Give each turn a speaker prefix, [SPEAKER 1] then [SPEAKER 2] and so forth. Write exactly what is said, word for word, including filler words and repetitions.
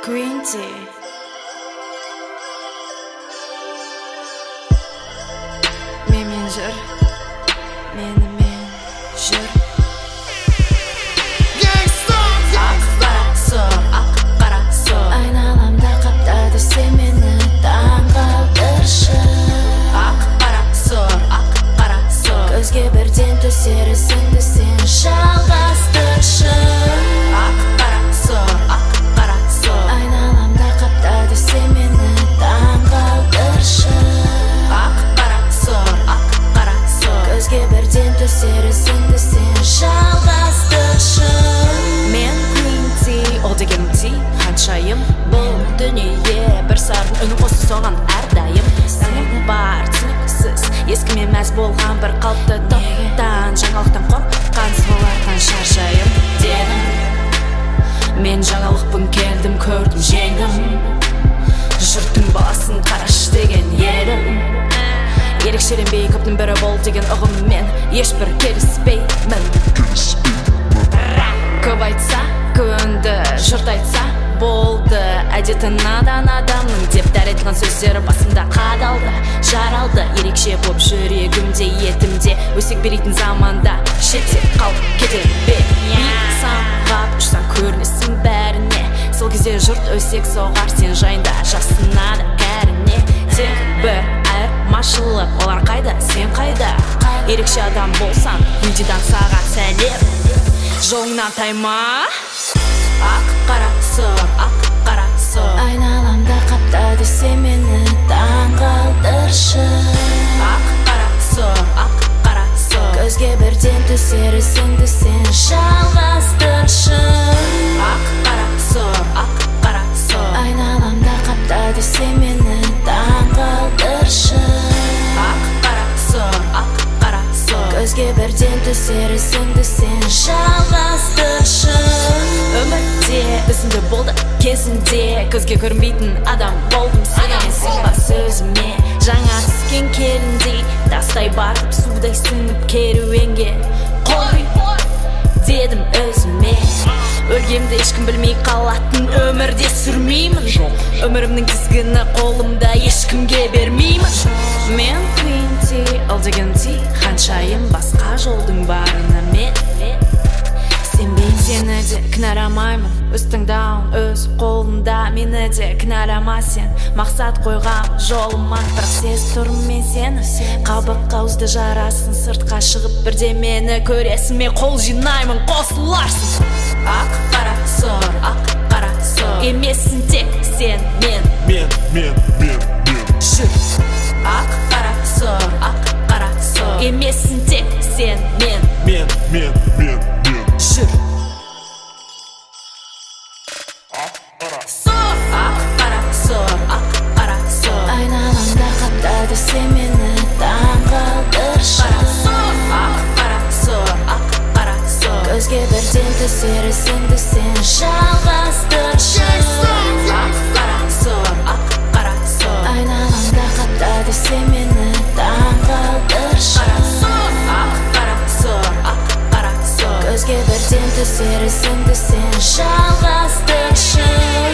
[SPEAKER 1] Green tea. Менімен жүр, менімен жүр. Ақ қара сұр, ақ қара сұр.
[SPEAKER 2] Айналамда қаптады сен мені таңғалдыршы.
[SPEAKER 1] Ақ қара сұр, ақ қара сұр.
[SPEAKER 2] Көзге бірден түсер ісіңді сен жалғастыршы.
[SPEAKER 1] Ақ қара сұр, ақ қара сұр.
[SPEAKER 2] Айналамда қаптады сен мені таңғалдыршы.
[SPEAKER 1] Ақ қара сұр, ақ қара сұр.
[SPEAKER 2] Көзге бірден түсер ісіңді сен жалғастыршы.
[SPEAKER 1] Мен green tea, ол деген ти ханшайым. Бұл дүние бір сардың үні қосты соған әрдайым. Сен бар түсініксіз, ескіме мәз болған бір қалыпты топтан, жаңалықтан қорыққан солардан шаршайым дедім. Мен жаңалықпын, келдім, көрдім, жеңдім. Жұрттың баласын қараш деген едім. Ерекшеленбей көптің бірі бол деген ұғыммен ешбір келіспеймін. Көп айтса көнді, жұрт айтса болды. Әдеті надан адамның деп дәретілген сөздері басымда қадалды, жаралды. Ерекше боп жүрегімде, етімде өсек берейтін заманда шетте қалып кетер бе. Самғап ұшсаң көрінесің бәріне. Сол кезде жұрт өсек соғар сен жайында, жасынады кәріне. Тек бір айырмашылық, олар қайда, сен қайда? Ерекше адам болсаң, видеодан саған сәлем. Жолыңнан тайма. Ақ қара сұр, ақ қара сұр.
[SPEAKER 2] Айналамда қаптады сен мені таңғалдыршы.
[SPEAKER 1] Ақ қара сұр, ақ қара сұр.
[SPEAKER 2] Көзге бірден түсер ісіңді сен жалғастыршы.
[SPEAKER 1] Ақ қара сұр, ақ қара сұр.
[SPEAKER 2] Айналамда қаптады сен мені таңғалдыршы.
[SPEAKER 1] Ақ қара сұр, ақ қара сұр.
[SPEAKER 2] Көзге бірден түсер ісіңді сен жалғастыршы.
[SPEAKER 1] Өмірде ісімді болды кезінде, көзге көрінбейтін адам болдым сен. Сенба сөзіме жаңа түскен келіндей, тастай батып судай сіңіп керуенге қой дедім өзіме. Өлгемді ешкім білмей қалатын өмірде сүрмеймін. Өмірімнің тізгіні қолымда, ешкімге бермеймін. Мен green tea, ол деген ти ханшайым. Басқа жолдың барына мен сенбеймін. Сені де кінәламаймын, өз таңдауың өз қолында. Мені де кінәлама сен, мақсат қойғам жолыма. Бірақ сезіп тұрмын мен сені, қабық қауызды жарасын. Сыртқа шығып бірдемені көресің, мен қол жинаймын, қосыларсың. Ақ қара сұр, ақ қара сұр. Емессің тек сен, мен
[SPEAKER 3] Мен, мен, мен, мен
[SPEAKER 1] жүр. Ақ қара сұр, ақ қара сұр. Емессің тек сен, мен
[SPEAKER 3] Мен, мен, мен, мен
[SPEAKER 1] жүр. Сұр, ақ қара сұр, ақ қара сұр.
[SPEAKER 2] Айналамда қаптады сен мені таңғалдыршы.
[SPEAKER 1] Ақ қара сұр, ақ қара сұр.
[SPEAKER 2] Көзге бірден түсер ісіңді сен жалғастыршы.
[SPEAKER 1] Ақ қара сұр, ақ қара сұр.
[SPEAKER 2] Айналамда қаптады сен мені таңғалдыршы.
[SPEAKER 1] Ақ қара сұр, ақ қара сұр.
[SPEAKER 2] Көзге бірден түсер ісіңді сен жалғастыршы.